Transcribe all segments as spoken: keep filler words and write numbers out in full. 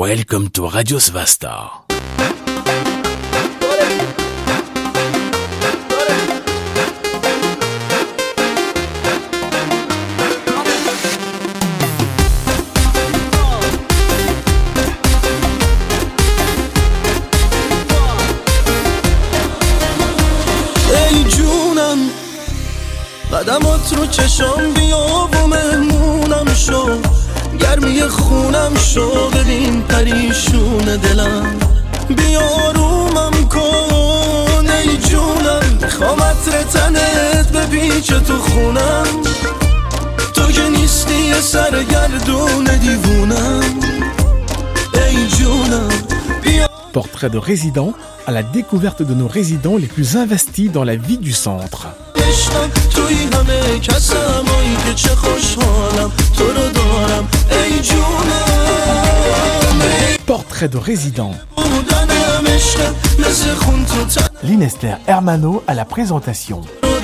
Welcome to Radio Svasta. قدمات رو چشام بیا و مهمونم شو گرمی خونم شو ببین پریشون دلم بیا رومم کن ای جونم میخوام عطر تنت بپیچه تو خونم تو که نیستی یه سرگردون دیوونم ای جونم بیا. Portrait de résident à la découverte de nos résidents les plus investis dans la vie du centre. توی همه کسمایی که چه خوشحالم تو رو دارم ای جونم. Portrait de résident. Linester Hermano à la présentation.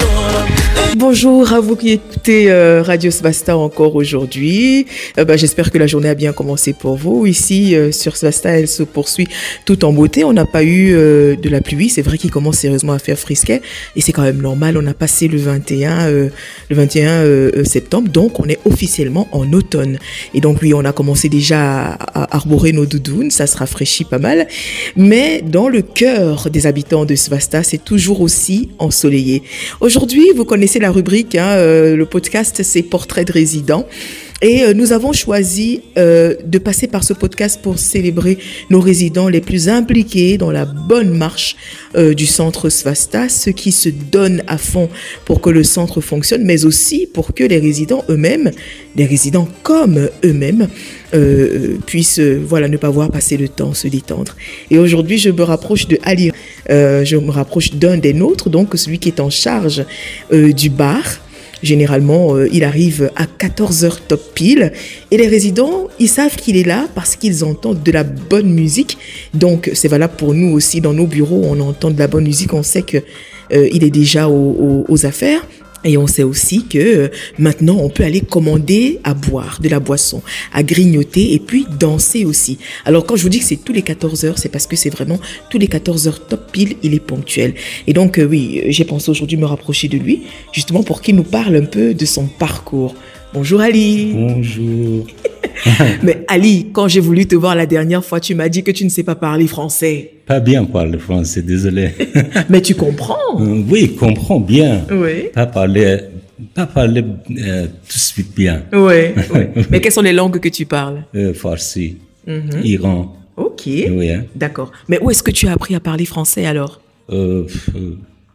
Bonjour à vous qui écoutez euh, Radio Svasta encore aujourd'hui. Euh, bah, j'espère que la journée a bien commencé pour vous. Ici, euh, sur Svasta, elle se poursuit tout en beauté. On n'a pas eu euh, de la pluie. C'est vrai qu'il commence sérieusement à faire frisquet. Et c'est quand même normal. On a passé le vingt et un, euh, le vingt et un euh, septembre. Donc, on est officiellement en automne. Et donc, oui, on a commencé déjà à, à arborer nos doudounes. Ça se rafraîchit pas mal. Mais dans le cœur des habitants de Svasta, c'est toujours aussi ensoleillé. Aujourd'hui, vous connaissez la rubrique, hein, euh, le podcast, c'est Portrait de résident. Et euh, nous avons choisi euh, de passer par ce podcast pour célébrer nos résidents les plus impliqués dans la bonne marche euh, du centre Svasta, ceux qui se donnent à fond pour que le centre fonctionne, mais aussi pour que les résidents eux-mêmes, les résidents comme eux-mêmes, euh, puissent euh, voilà, ne pas voir passer le temps, se détendre. Et aujourd'hui, je me rapproche de Ali, euh, je me rapproche d'un des nôtres, donc celui qui est en charge euh, du bar. Généralement, euh, il arrive à quatorze heures top pile et les résidents, ils savent qu'il est là parce qu'ils entendent de la bonne musique. Donc, c'est valable pour nous aussi dans nos bureaux, on entend de la bonne musique, on sait que euh, il est déjà aux, aux, aux affaires. Et on sait aussi que euh, maintenant, on peut aller commander à boire de la boisson, à grignoter et puis danser aussi. Alors, quand je vous dis que c'est tous les quatorze heures, c'est parce que c'est vraiment tous les quatorze heures top pile, il est ponctuel. Et donc, euh, oui, j'ai pensé aujourd'hui me rapprocher de lui, justement pour qu'il nous parle un peu de son parcours. Bonjour Ali. Bonjour. Mais Ali, quand j'ai voulu te voir la dernière fois, tu m'as dit que tu ne sais pas parler français. Pas bien parler français, désolé. Mais tu comprends? Euh, oui, comprends bien. Oui. Pas parler, pas parler euh, tout de suite bien. Oui. Oui. Mais quelles sont les langues que tu parles? Euh, Farsi, Mm-hmm. Iran. Ok. Oui, hein. D'accord. Mais où est-ce que tu as appris à parler français alors? Euh, euh,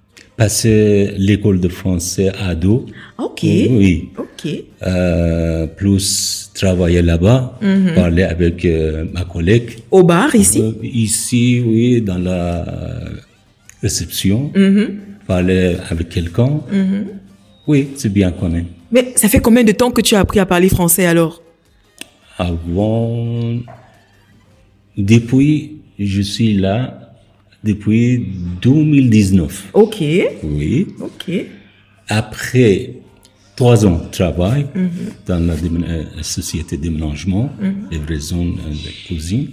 passer l'école de français à dos. Ok. Oui. Ok. Euh, plus travailler là-bas, Mm-hmm. parler avec euh, ma collègue. Au bar ici? Euh, ici, oui, dans la réception. Mm-hmm. Parler avec quelqu'un. Mm-hmm. Oui, c'est bien quand même. Mais ça fait combien de temps que tu as appris à parler français alors? Avant, depuis, je suis là depuis deux mille dix-neuf. Ok. Oui. Ok. Après trois ans de travail dans la démé- euh, société de déménagement, livraison euh, de cuisine.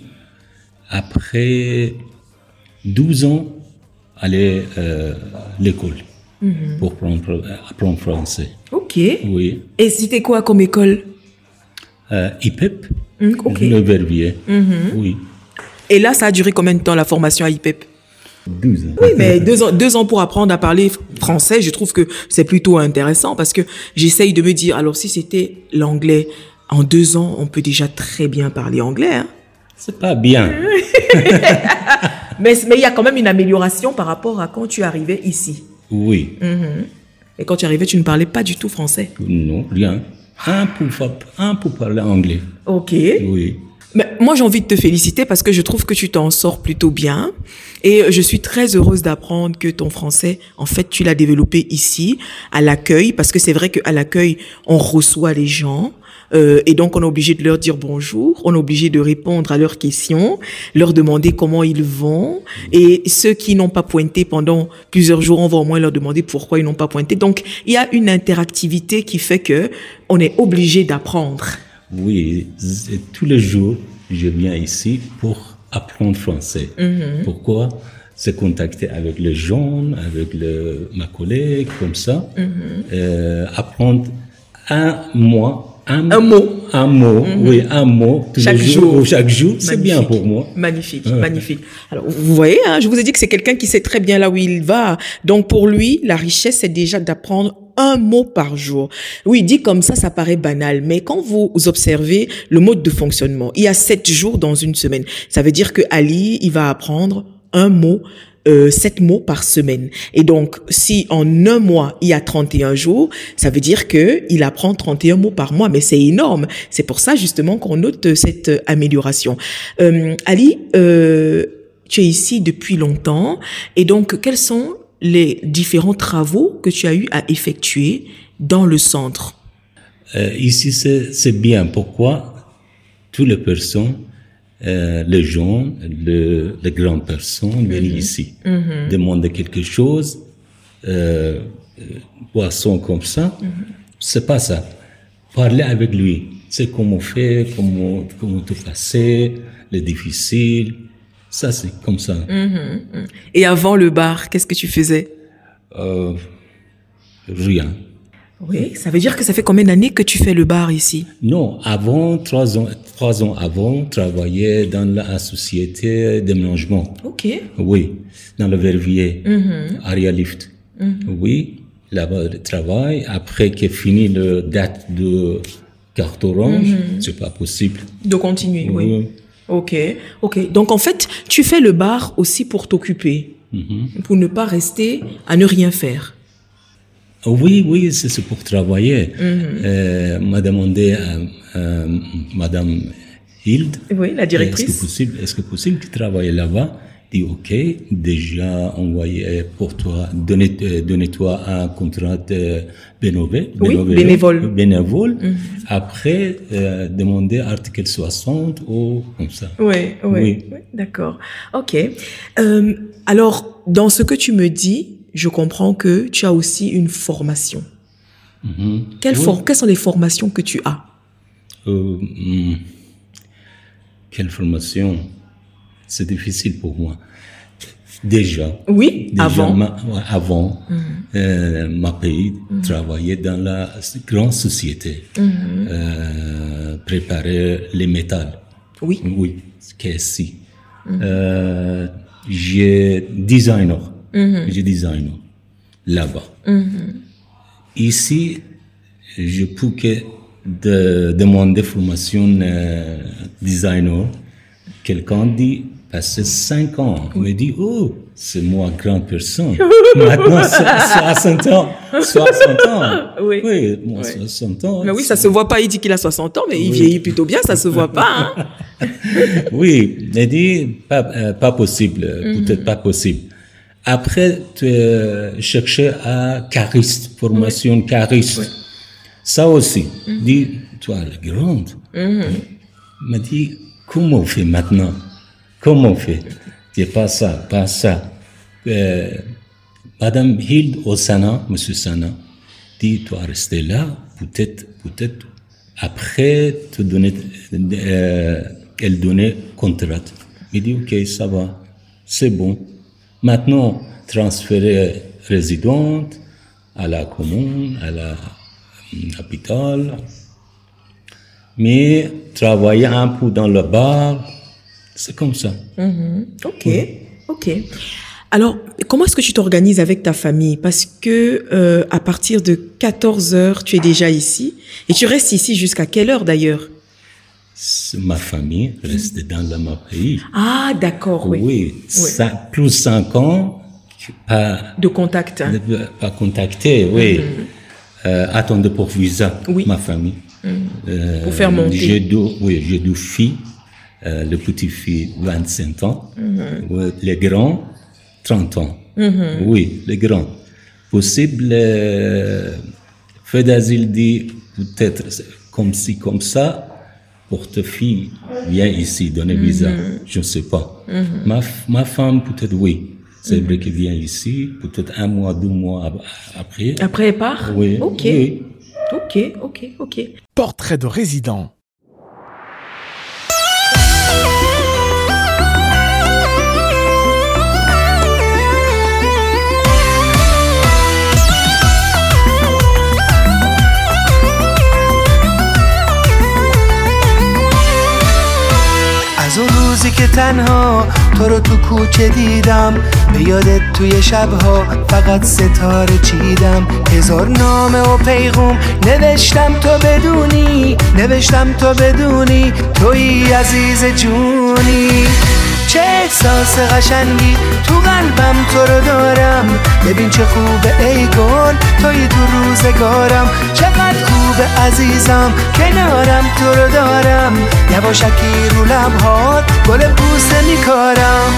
Après douze ans, aller euh, à l'école pour prendre, apprendre français. Ok. Oui. Et c'était quoi comme école? Euh, I P E P, Mm, ok. le Verviers. Oui. Et là, ça a duré combien de temps la formation à I P E P? douze ans. Oui, mais deux ans, deux ans pour apprendre à parler français, je trouve que c'est plutôt intéressant parce que j'essaye de me dire, alors si c'était l'anglais, en deux ans, on peut déjà très bien parler anglais. Hein? C'est pas bien. Mais mais il y a quand même une amélioration par rapport à quand tu arrivais ici. Oui. Et quand tu arrivais, tu ne parlais pas du tout français. Non, rien. Un pour, fa- un pour parler anglais. Ok. Oui. Mais moi, j'ai envie de te féliciter parce que je trouve que tu t'en sors plutôt bien. Et je suis très heureuse d'apprendre que ton français, en fait, tu l'as développé ici, à l'accueil, parce que c'est vrai qu'à l'accueil, on reçoit les gens. Euh, et donc, on est obligé de leur dire bonjour, on est obligé de répondre à leurs questions, leur demander comment ils vont. Et ceux qui n'ont pas pointé pendant plusieurs jours, on va au moins leur demander pourquoi ils n'ont pas pointé. Donc, il y a une interactivité qui fait que on est obligé d'apprendre. Oui, c'est tous les jours, je viens ici pour apprendre français. Mm-hmm. Pourquoi? C'est contacter avec les gens, avec le, ma collègue, comme ça. Mm-hmm. Euh, apprendre un mois. Un, un mot. Un mot, mm-hmm. oui, un mot. Tous chaque les jour. jours, chaque jour, c'est bien pour moi. Magnifique, ouais. magnifique. Alors, vous voyez, hein, je vous ai dit que c'est quelqu'un qui sait très bien là où il va. Donc, pour lui, la richesse, c'est déjà d'apprendre un mot par jour. Oui, dit comme ça, ça paraît banal. Mais quand vous observez le mode de fonctionnement, il y a sept jours dans une semaine. Ça veut dire que Ali, il va apprendre un mot Euh, sept mots par semaine. Et donc, si en un mois, il y a trente et un jours, ça veut dire que il apprend trente et un mots par mois. Mais c'est énorme. C'est pour ça, justement, qu'on note cette amélioration. Euh, Ali, euh, tu es ici depuis longtemps. Et donc, quels sont les différents travaux que tu as eu à effectuer dans le centre? Euh, ici, c'est, c'est bien. Pourquoi? Toutes les personnes Euh, les gens, le, les grandes personnes viennent mm-hmm. ici, mm-hmm. demander quelque chose, euh, boisson comme ça, mm-hmm. c'est pas ça. Parler avec lui, c'est comment faire, comment, comment te passer, les difficiles, ça c'est comme ça. Mm-hmm. Et avant le bar, qu'est-ce que tu faisais? euh, Rien. Oui, ça veut dire que ça fait combien d'années que tu fais le bar ici? Non, avant, trois ans, trois ans avant, travaillais dans la société déménagement. Ok. Oui, dans le Verviers, mm-hmm. Aria Lift. Mm-hmm. Oui, là-bas, le travail. Après qu'il fini le date de carte orange, mm-hmm. c'est pas possible. De continuer, oui. oui. Ok, ok. Donc en fait, tu fais le bar aussi pour t'occuper, mm-hmm. pour ne pas rester à ne rien faire. Oui, oui, c'est, c'est pour travailler. Mm-hmm. Euh, m'a demandé euh, euh, Madame Hilde. Oui, la directrice. Est-ce que possible, est-ce que possible de travailler là-bas? Dit ok, déjà envoyé pour toi, donner, donner-toi un contrat de bénévole. Oui, bénévole. Bénévole. Mm-hmm. Après, euh, demander article soixante ou comme ça. Oui, oui, oui. oui d'accord. Ok. Euh, alors, dans ce que tu me dis, je comprends que tu as aussi une formation. Mm-hmm. Quelle oui. for- quelles sont les formations que tu as? euh, hmm, Quelle formation? C'est difficile pour moi. Déjà. Oui, déjà avant. Ma, avant, mm-hmm. euh, ma pays mm-hmm. travaillait dans la grande société. Mm-hmm. Euh, préparer les métals. Oui. Oui, qu'est ici. Mm-hmm. Euh, j'ai designer. Mm-hmm. J'ai designer là-bas. Mm-hmm. Ici, je peux que de demander formation euh, designer. Quelqu'un dit passer cinq ans. Il me dit oh c'est moi grande personne. Maintenant soixante ans, soixante ans. Oui. Oui, moi oui. soixante ans. Mais oui, ça se voit pas. Il dit qu'il a soixante ans, mais oui. il vieillit plutôt bien. Ça se voit pas. Hein? Oui, il dit pas euh, pas possible, mm-hmm. peut-être pas possible. Après, tu euh, cherchais à cariste, formation oui. cariste. Oui. Ça aussi. Mm-hmm. Dit, toi, la grande. Mm-hmm. Me dit, comment on fait maintenant? Comment on fait? Dis pas ça, pas ça. Euh, Madame Hilde au Sana, Monsieur Sana, dit, toi, rester là, peut-être, peut-être, après, te donner, euh, elle donnait contrat. Il dit, ok, ça va, c'est bon. Maintenant, transférer résidente à la commune, à la capitale, mais travailler un peu dans le bar, c'est comme ça. Mm-hmm. Ok, oui. ok. Alors, comment est-ce que tu t'organises avec ta famille? Parce que euh, à partir de quatorze heures, tu es déjà ici, et tu restes ici jusqu'à quelle heure d'ailleurs? Ma famille reste dans le même pays. Ah, d'accord, oui. Oui, oui. Ça, plus cinq ans, pas de contact. Hein. De, pas contacté, oui. Mm-hmm. Euh, attendre pour visa, oui. ma famille. Mm-hmm. Euh, pour faire monter. J'ai deux, oui, j'ai deux filles. Euh, le petit fille, vingt-cinq ans. Mm-hmm. Oui, les grands, trente ans. Mm-hmm. Oui, les grands. Possible, euh, fait d'asile dit peut-être comme ci, comme ça. Porte-fille vient ici donner mm-hmm. visa, je ne sais pas. Mm-hmm. Ma, ma femme, peut-être oui. C'est mm-hmm. vrai qu'elle vient ici, peut-être un mois, deux mois après. Après, elle part? Oui. Ok. Oui. Ok, ok, ok. Portrait de résident. روزی که تنها تو رو تو کوچه دیدم به یادت توی شبها فقط ستاره چیدم هزار نامه و پیغام نوشتم تو بدونی نوشتم تو بدونی توی عزیز جونی چه احساس قشنگی تو قلبم تو رو دارم ببین چه خوبه ای گل توی تو روزگارم چقدر خوبه عزیزم کنارم تو رو دارم یواشکی رو لبهات گل بوسه میکارم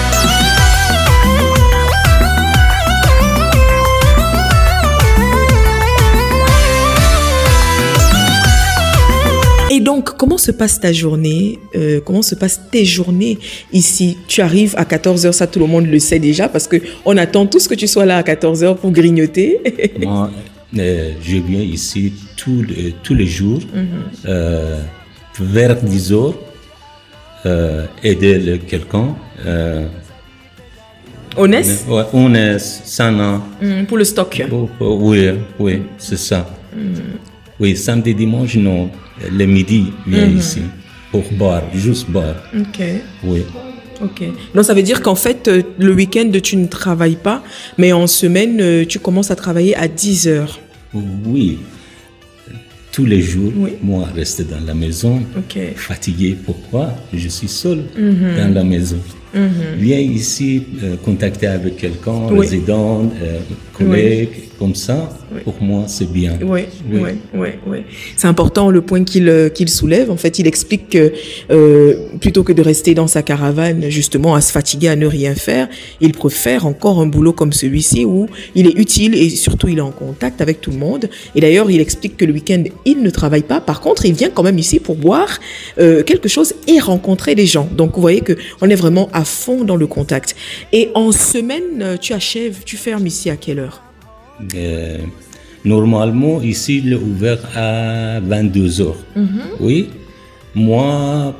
Et donc, comment se passe ta journée euh, Comment se passent tes journées ici? Tu arrives à quatorze heures, ça tout le monde le sait déjà, parce qu'on attend tous que tu sois là à quatorze heures pour grignoter. Moi, euh, je viens ici tous les, tous les jours, mm-hmm. euh, vers dix heures, euh, aider le, quelqu'un. Euh, On est ouais, on est sana. Mm, pour le stock. Oh, oh, oui, oui, c'est ça. Mm. Oui, samedi, dimanche, non. Le midi, viens mm-hmm. ici pour boire, juste boire. Ok. Oui. Ok. Donc ça veut dire qu'en fait, le week-end, tu ne travailles pas, mais en semaine, tu commences à travailler à dix heures. Oui. Tous les jours, oui. moi, rester dans la maison, okay. fatigué. Pourquoi? Je suis seul mm-hmm. dans la maison. Mm-hmm. Viens ici euh, contacter avec quelqu'un, oui. résident, euh, collègue, oui. comme ça. Oui. Pour moi, c'est bien. Oui, oui, oui, oui. oui. C'est important le point qu'il qu'il soulève. En fait, il explique que euh, plutôt que de rester dans sa caravane, justement, à se fatiguer, à ne rien faire, il préfère encore un boulot comme celui-ci où il est utile et surtout il est en contact avec tout le monde. Et d'ailleurs, il explique que le week-end, il ne travaille pas. Par contre, il vient quand même ici pour boire euh, quelque chose et rencontrer des gens. Donc, vous voyez que on est vraiment à fond dans le contact. Et en semaine, tu achèves, tu fermes ici à quelle heure? Euh, normalement, ici, il est ouvert à vingt-deux heures. Mm-hmm. Oui. Moi,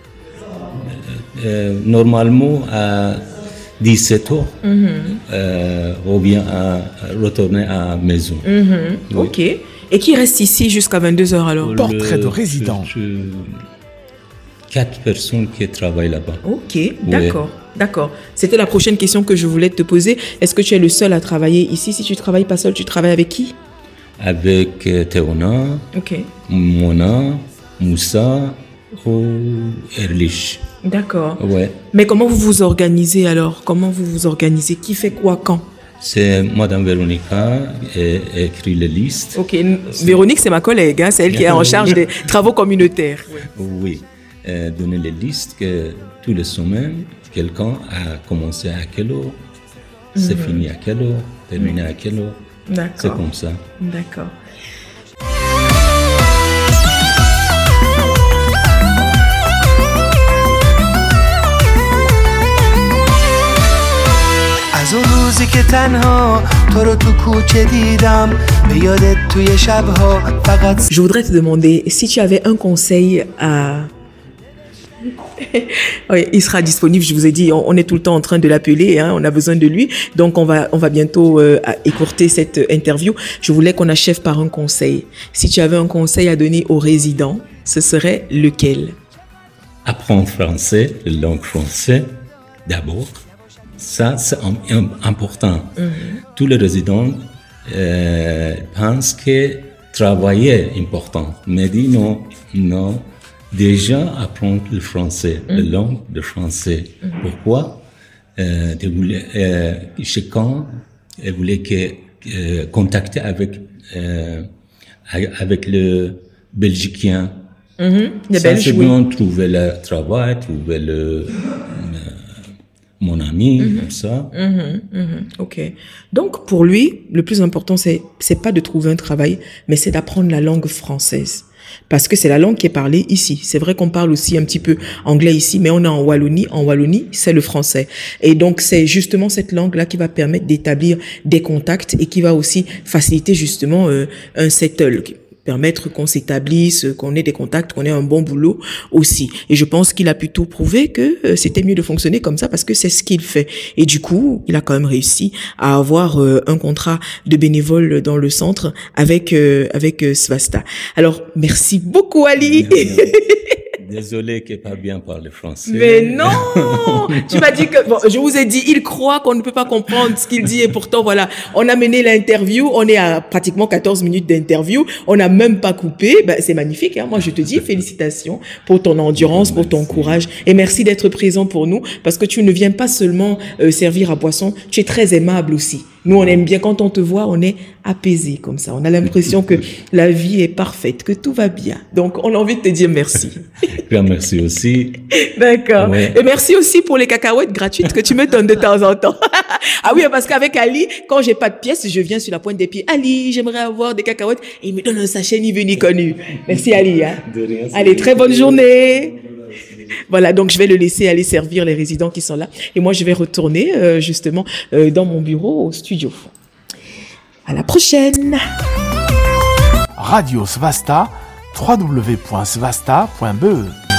euh, normalement, à dix-sept heures, mm-hmm. euh, ou bien à retourner à la maison. Mm-hmm. Oui. Ok. Et qui reste ici jusqu'à vingt-deux heures alors? Le portrait de résident. Je, je, quatre personnes qui travaillent là-bas. Ok, oui. D'accord. D'accord. C'était la prochaine question que je voulais te poser. Est-ce que tu es le seul à travailler ici? Si tu ne travailles pas seul, tu travailles avec qui? Avec euh, Théona, okay. Mona, Moussa ou Erlich. D'accord. Ouais. Mais comment vous vous organisez alors? Comment vous vous organisez? Qui fait quoi quand? C'est Madame Véronica qui écrit les listes. Ok. Véronique, c'est ma collègue. Hein? C'est elle qui est en charge des travaux communautaires. Oui. oui. Euh, donner les listes que toutes les semaines, quelqu'un a commencé à quelle heure, mm-hmm. c'est fini à quelle heure, terminé mm-hmm. à quelle heure. D'accord. C'est comme ça. D'accord. از اون روزی که تنها تو رو تو کوچه دیدم به یادت توی شبها فقط. Je voudrais te demander si tu avais un conseil à oui, il sera disponible, je vous ai dit, on, on est tout le temps en train de l'appeler, hein, on a besoin de lui, donc on va, on va bientôt euh, écourter cette interview. Je voulais qu'on achève par un conseil. Si tu avais un conseil à donner aux résidents, ce serait lequel? Apprendre français, la langue française, d'abord. Ça, c'est important. Mm-hmm. Tous les résidents euh, pensent que travailler est important, mais dis non, non. Déjà, apprendre le français, mmh. la langue de français. Mmh. Pourquoi? Euh, de voulait, euh, chacun voulait que, euh, contacter avec, euh, avec le Belgiquien. Mmh. Les Ça, Belges, c'est oui. bien trouver le travail, trouver le, euh, mon ami, mmh. comme ça. Mmh. Mmh. Ok. Donc, pour lui, le plus important, c'est, c'est pas de trouver un travail, mais c'est d'apprendre la langue française. Parce que c'est la langue qui est parlée ici. C'est vrai qu'on parle aussi un petit peu anglais ici, mais on est en Wallonie. En Wallonie, c'est le français. Et donc, c'est justement cette langue-là qui va permettre d'établir des contacts et qui va aussi faciliter justement euh, un settle, permettre qu'on s'établisse, qu'on ait des contacts, qu'on ait un bon boulot aussi. Et je pense qu'il a plutôt prouvé que euh, c'était mieux de fonctionner comme ça parce que c'est ce qu'il fait. Et du coup, il a quand même réussi à avoir euh, un contrat de bénévole dans le centre avec euh, avec euh, Svasta. Alors, merci beaucoup Ali. Désolé qu'il n'est pas bien parlé français. Mais non! Tu m'as dit que, bon, je vous ai dit, il croit qu'on ne peut pas comprendre ce qu'il dit et pourtant, voilà, on a mené l'interview, on est à pratiquement quatorze minutes d'interview, on n'a même pas coupé, ben, c'est magnifique, hein. Moi, je te dis félicitations pour ton endurance, pour ton courage et merci d'être présent pour nous parce que tu ne viens pas seulement euh, servir à boisson, tu es très aimable aussi. Nous, on aime bien quand on te voit, on est apaisé comme ça. On a l'impression que la vie est parfaite, que tout va bien. Donc, on a envie de te dire merci. Grand merci aussi. D'accord. Ouais. Et merci aussi pour les cacahuètes gratuites que tu me donnes de temps en temps. Ah oui, parce qu'avec Ali, quand j'ai pas de pièces, je viens sur la pointe des pieds. Ali, j'aimerais avoir des cacahuètes. Et il me donne un sachet ni vu ni connu. Merci Ali. Hein. De rien, Allez, très bonne journée. Voilà, donc je vais le laisser aller servir les résidents qui sont là. Et moi, je vais retourner euh, justement euh, dans mon bureau au studio. À la prochaine. Radio Svasta, w w w point svasta point b e